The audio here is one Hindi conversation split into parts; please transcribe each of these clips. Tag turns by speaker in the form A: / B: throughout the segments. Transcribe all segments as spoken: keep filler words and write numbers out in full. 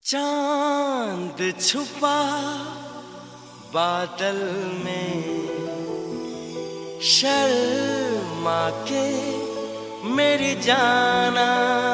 A: चांद छुपा बादल में, शर्मा के मेरी जाना।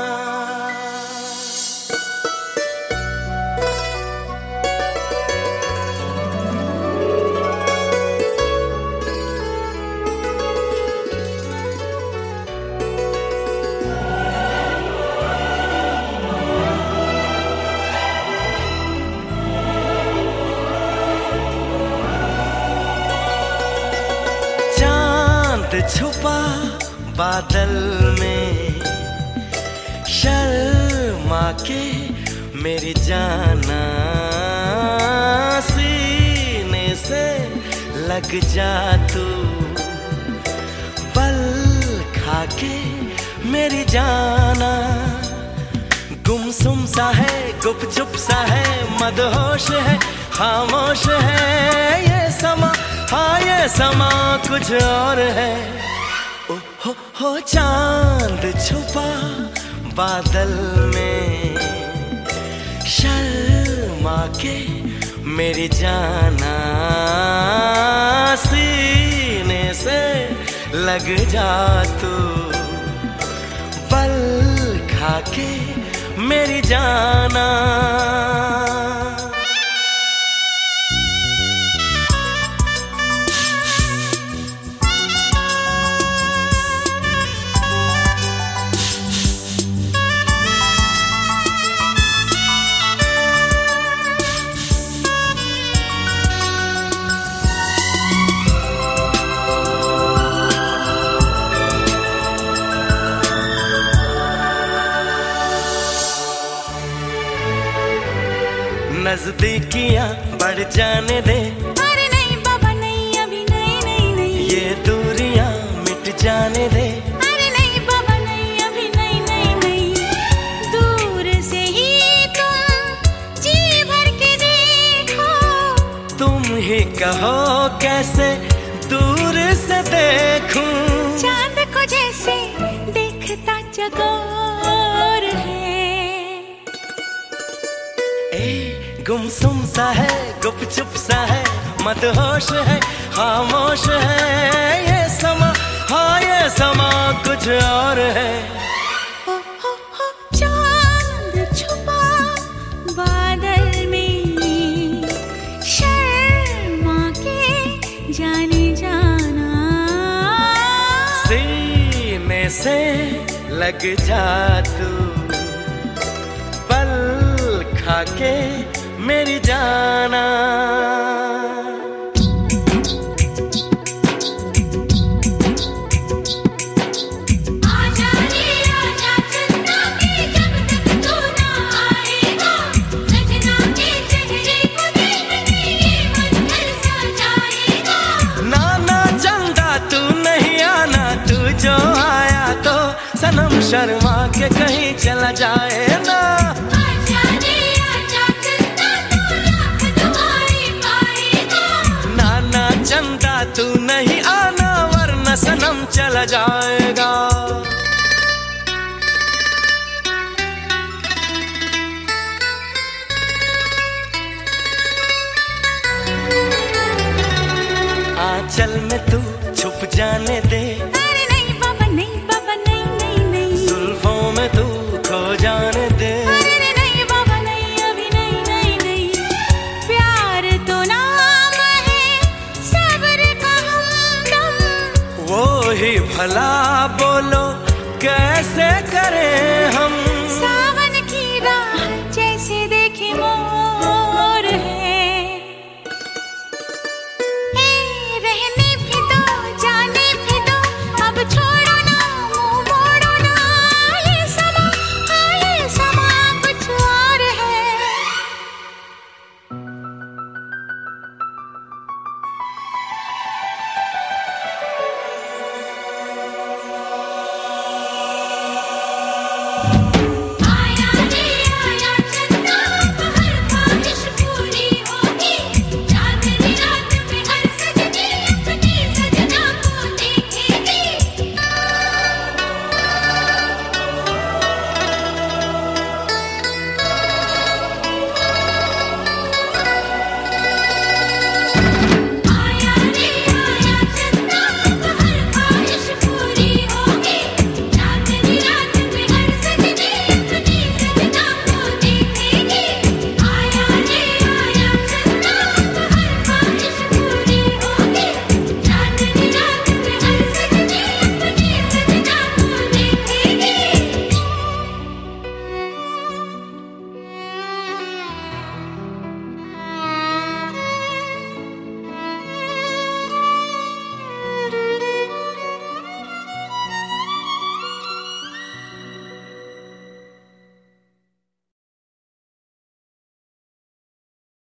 A: छुपा बादल में, शर्मा के मेरी जाना, सीने से लग जा तू, पल खा के मेरी जाना। गुमसुम सा है, गुपचुप सा है, मदहोश है, खामोश है ये समा, हाँ ये समा कुछ और है। ओ हो हो चांद छुपा बादल में, शर्मा के मेरी जाना, सीने से लग जा तू, पल खा के मेरी जाना। नजदीकियां बढ़ जाने दे,
B: अरे नहीं बाबा नहीं, अभी नहीं नहीं नहीं।
A: ये दूरियां मिट जाने दे,
B: अरे नहीं बाबा नहीं, अभी नहीं नहीं नहीं। दूर से ही तुम जी भर के देखो,
A: तुम ही कहो कैसे दूर से देखूं।
B: चांद को जैसे देखता चकोर है।
A: ए गुमसुम सा है, गुपचुप सा है, मदहोश है, खामोश है ये समा, हाँ ये समा कुछ और है।
B: हो हो हो चांद छुपा बादल में, शर्मा के जाने जाना,
A: सीने से लग जा तू, पल खा के मेरी जाना।
B: आजा रे आजा चंदा के, जब तक तू ना आएगा, सजना के चेहरे को देखने ये मन घर सा जाएगा।
A: ना ना चंदा तू नहीं आना, तू जो आया तो सनम शर्मा के कहीं चला जाए ना। चंदा तू नहीं आना, वरना सनम चला जाएगा। आंचल में तू छुप जाने दे,
B: अरे नहीं बाबा नहीं, बाबा नहीं नहीं नहीं।
A: जुल्फों में तू खो जाने दे,
B: अरे नहीं बाबा नहीं, अभी नहीं नहीं नहीं। प्यार तो नाम है सब्र का हमदम,
A: वो ही भला बोलो कैसे करें